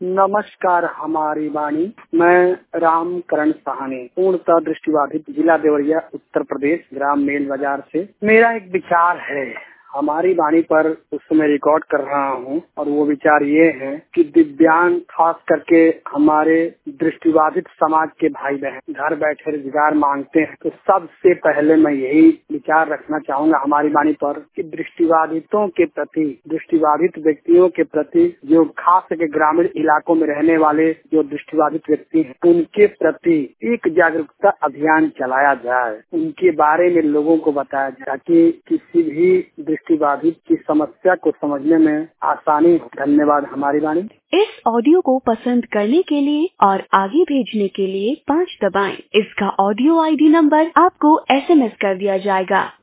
नमस्कार हमारी वाणी। मैं रामकरण सहानी, पूर्णतः दृष्टिबाधित, जिला देवरिया, उत्तर प्रदेश, ग्राम मेल बाजार से। मेरा एक विचार है, हमारी वाणी पर उस समय रिकॉर्ड कर रहा हूँ, और वो विचार ये है कि दिव्यांग, खास करके हमारे दृष्टिबाधित समाज के भाई बहन घर बैठे रोजगार मांगते हैं, तो सबसे पहले मैं यही विचार रखना चाहूंगा हमारी वाणी पर कि दृष्टिबाधितों के प्रति, दृष्टिबाधित व्यक्तियों के प्रति, जो खास करके ग्रामीण इलाकों में रहने वाले जो दृष्टिबाधित व्यक्ति हैं, उनके प्रति एक जागरूकता अभियान चलाया जाए, उनके बारे में लोगों को बताया जाए, ताकि किसी भी दृष्टिबाधित की समस्या को समझने में आसानी हो। धन्यवाद हमारी वाणी। इस ऑडियो को पसंद करने के लिए और आगे भेजने के लिए 5 दबाएं। इसका ऑडियो ID नंबर आपको SMS कर दिया जाएगा।